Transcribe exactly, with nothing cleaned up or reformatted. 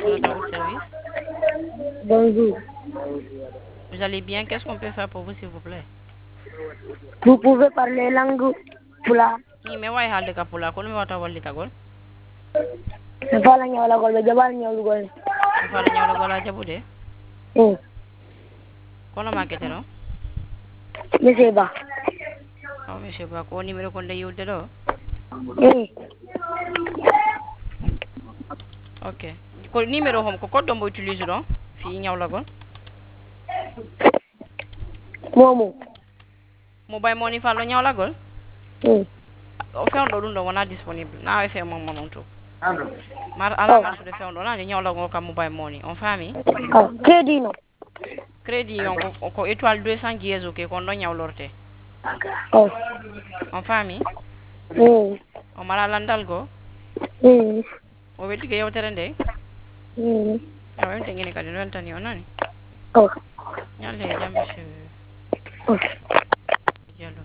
notre haut service. Bonjour. Vous allez bien? Qu'est-ce qu'on peut faire pour vous, s'il vous plaît? Vous pouvez parler langue pula. Ni me wai halde ka pula, kono me wata walli tagol. Ne fala nyawla gol be jabal nyawlu gol. Me fala nyawla gola jabude. Hmm. Kono makete no? Monsieur Ba. Oh, monsieur Ba, ko numéro kon de yulde do? Eh. Ok. Ko numéro hom ko koddo mbo utilise don fi nyawla gol. Momo. Mobile money falo nyawla gol. Hmm. O fe on do dum do wona disponible. Na fe mon mon to. Mar ala Oh. mar so de fe on do na ni nyawla gol kam mobile money. On fami? Oh. Crédit non. Crédit on ko ko étoile deux cents dièse ok kon do nyawlorte. Oh. On fami? Hmm. O mara landal go. Hmm. O wetti ke yewtere nde. Hmm. Awen tengene kadi non tan yo nani. Oh. Nyalle jam monsieur. Oh.